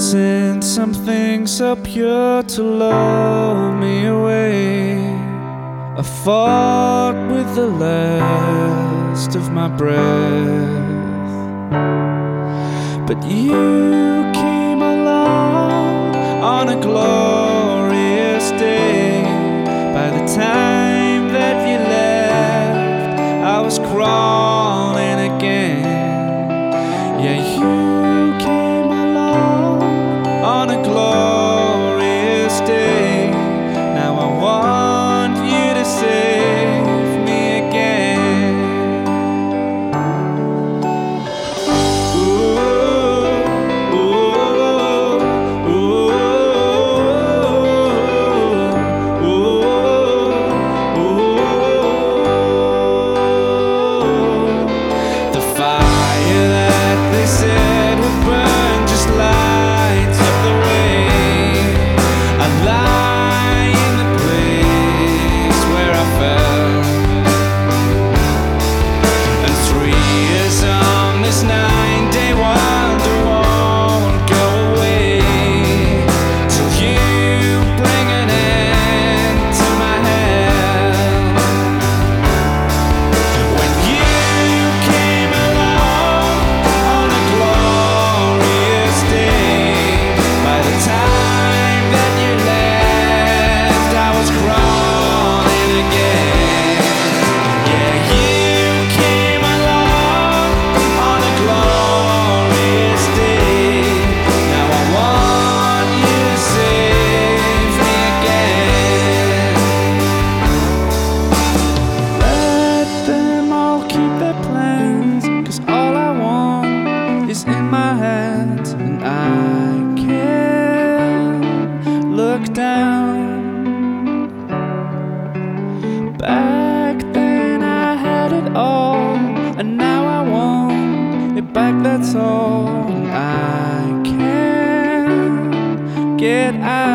sent something so pure to lull me away. I fought with the last of my breath, but you came along on a glorious day. By the time that you left, I was crawling again. Yeah, you came along on a glorious day. Now I want you to save me again. Ooh, ooh, ooh, ooh, ooh. The fire that they said would burn just lights up the way. I lie in the place where I fell, and 3 years on this 9-day wonder won't go away till you bring an end to my hell. When you came along on a glorious day, by the time that you left, I was crawling again. Yeah, you came along on a glorious day. Now I want you to save me again. Let them all keep their plans, 'cause all I want is in my hands, and I can't look down. Back then I had it all, and now I want it back, that's all. And I can't get out.